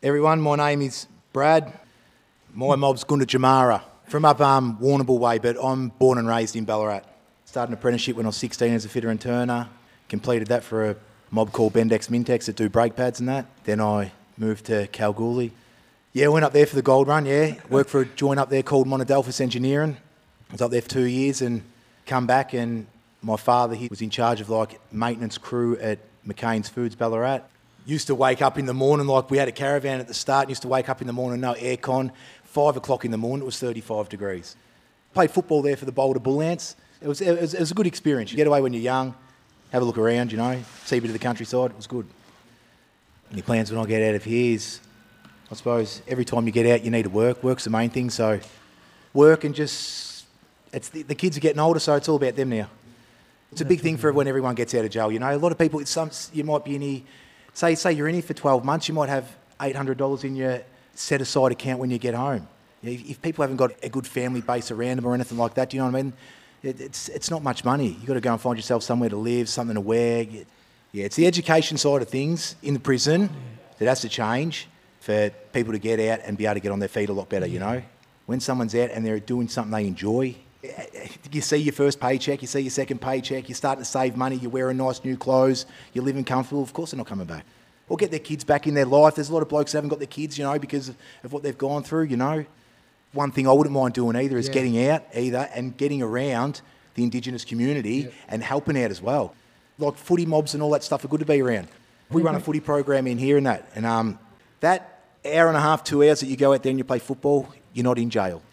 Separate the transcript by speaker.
Speaker 1: Everyone, my name is Brad. My mob's Gunda Jamara. From up Warrnambool way, but I'm born and raised in Ballarat. Started an apprenticeship when I was 16 as a fitter and turner. Completed that for a mob called Bendex Mintex that do brake pads and that. Then I moved to Kalgoorlie. Yeah, went up there for the gold run, yeah. Worked for a joint up there called Monadelphous Engineering. I was up there for 2 years and come back, and my father, he was in charge of like maintenance crew at McCain's Foods Ballarat. Used to wake up in the morning, like we had a caravan at the start, used to wake up in the morning, no aircon. 5 o'clock in the morning, it was 35 degrees. Played football there for the Boulder Bull Ants. It was a good experience. You get away when you're young, have a look around, you know, see a bit of the countryside. It was good. Any plans when I get out of here is, I suppose, every time you get out, you need to work. Work's the main thing, so work and just, it's the kids are getting older, so it's all about them now. It's a big thing for when everyone gets out of jail, you know. A lot of people, you might be in here, say you're in here for 12 months, you might have $800 in your set-aside account when you get home. If people haven't got a good family base around them or anything like that, do you know what I mean? It's not much money. You've got to go and find yourself somewhere to live, something to wear. Yeah, it's the education side of things in the prison that has to change for people to get out and be able to get on their feet a lot better, you know? When someone's out and they're doing something they enjoy, you see your first paycheck, you see your second paycheck, you're starting to save money, you're wearing nice new clothes, you're living comfortable, of course they're not coming back. Or get their kids back in their life. There's a lot of blokes that haven't got their kids, you know, because of what they've gone through, you know. One thing I wouldn't mind doing either is getting out and getting around the Indigenous community and helping out as well. Like footy mobs and all that stuff are good to be around. We run a footy program in here and that. And that hour and a half, 2 hours that you go out there and you play football, you're not in jail.